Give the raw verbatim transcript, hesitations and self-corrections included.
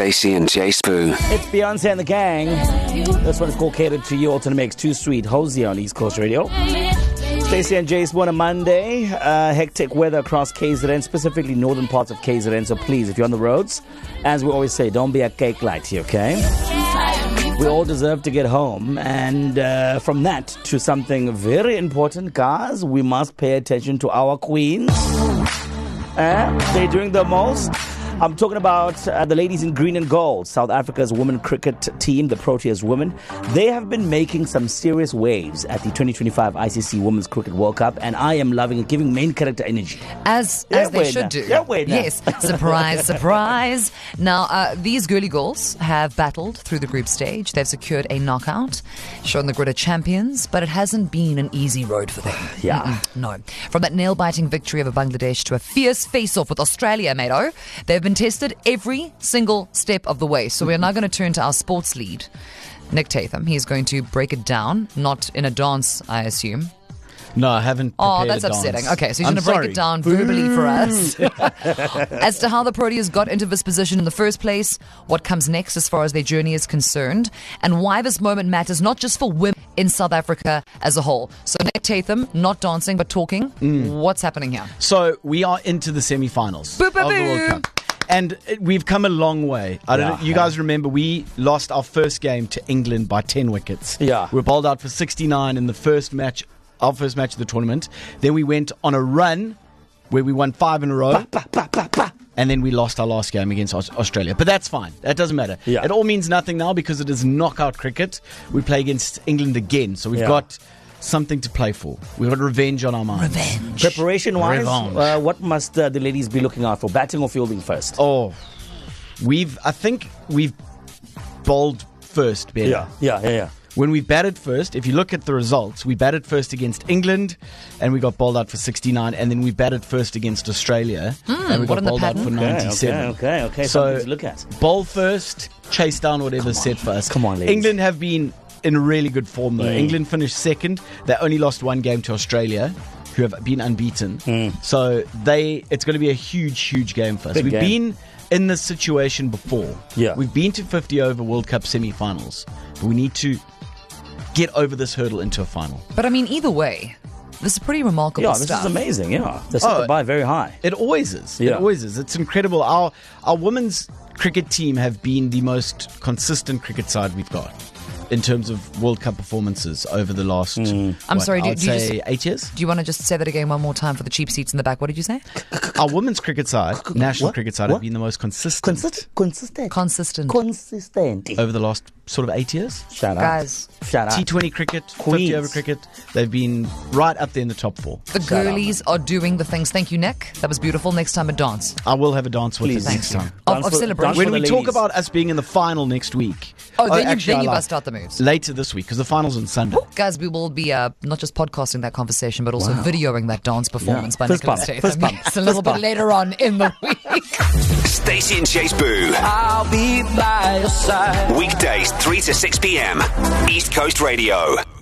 Stacey and Jay Spoo. It's Beyonce and the gang. This one is called Catered to You. Alternate Mix. Too Sweet. Hosey on East Coast Radio. Stacey and Jay Spoo on a Monday. Uh, hectic weather across K Z N, specifically northern parts of K Z N. So please, if you're on the roads, as we always say, don't be a cake light, okay? We all deserve to get home. And uh, from that to something very important, guys, we must pay attention to our queens. Uh, they're doing the most. I'm talking about uh, the ladies in green and gold, South Africa's women cricket team, the Proteas women. They have been making some serious waves at the twenty twenty-five I C C Women's Cricket World Cup, and I am loving it, giving main character energy. As Yeah, as they wait should now. do. Yeah, wait now. Yes. Surprise, surprise. Now, uh, these girly girls have battled through the group stage. They've secured a knockout, shown the grid are champions, but it hasn't been an easy road for them. Yeah. Mm-mm, no. From that nail-biting victory over Bangladesh to a fierce face-off with Australia, mate-o, they've been tested every single step of the way. So we're now going to turn to our sports lead, Nick Tatham. He's going to break it down, not in a dance, I assume. No, I haven't Oh, prepared that's a dance. upsetting. Okay, so he's I'm going to break sorry. it down verbally for us as to how the Proteas got into this position in the first place, what comes next as far as their journey is concerned, and why this moment matters not just for women in South Africa as a whole. So Nick Tatham, not dancing but talking. What's happening here? So we are into the semi-finals Boo, boo, of the boo. World Cup. And it- we've come a long way. I don't Yeah, know. You yeah. guys remember we lost our first game to England by ten wickets. Yeah. We were bowled out for sixty-nine in the first match, our first match of the tournament. Then we went on a run where we won five in a row. And then we lost our last game against Aus- Australia. But that's fine. That doesn't matter. Yeah. It all means nothing now because it is knockout cricket. We play against England again. So we've Yeah. got something to play for. We've got revenge on our minds. Revenge. Preparation-wise, Revenge. uh, what must uh, the ladies be looking out for? Batting or fielding first? Oh, we've. I think we've bowled first, Ben. yeah, yeah, yeah, yeah. When we batted first, if you look at the results, we batted first against England, and we got bowled out for sixty-nine, and then we batted first against Australia, and we what got in the bowled out pattern? for Okay, ninety-seven. okay, okay, okay. So Something to look at. bowl first, chase down whatever's set for us. Come on, ladies. England have been in really good form though. Mm. England finished second. They only lost one game to Australia, who have been unbeaten. Mm. So they, it's going to be a huge, huge game for us. Big We've game. been in this situation before. Yeah. We've been to fifty over World Cup semi-finals, but we need to get over this hurdle into a final. But I mean, either way, this is pretty remarkable Yeah, this stuff. is amazing, yeah. They set Oh, the bar very high. It always is. Yeah. It always is. It's incredible. Our our women's cricket team have been the most consistent cricket side we've got in terms of World Cup performances over the last. I'm what, sorry, do- I would do you say just- eight years. Do you want to just say that again one more time for the cheap seats in the back? What did you say? Our women's cricket side, national What? cricket side, What? have been the most consistent Consistent. Consistent. Consistent. Consistent. over the last sort of eight years. Shout out. Guys. Shout out. T twenty cricket, Queens. fifty over cricket, they've been right up there in the top four. The Shout out, girlies are doing the things. Thank you, Nick. That was beautiful. Next time a dance. I will have a dance with Please. us next time. Of, Dance of for- celebration. dance When for we the talk ladies. about us being in the final next week. Oh, then you, actually, then I you lied. bust out the moves. Later this week, because the final's on Sunday. Guys, we will be uh, not just podcasting that conversation, but also videoing that dance performance Yeah. by Fist Nicholas bump. Tatham. Fist bump. Yes, a little Fist bit bump. later on in the week. Stacey and Jay Spoo. I'll be by your side. Weekdays three to six p.m. East Coast Radio.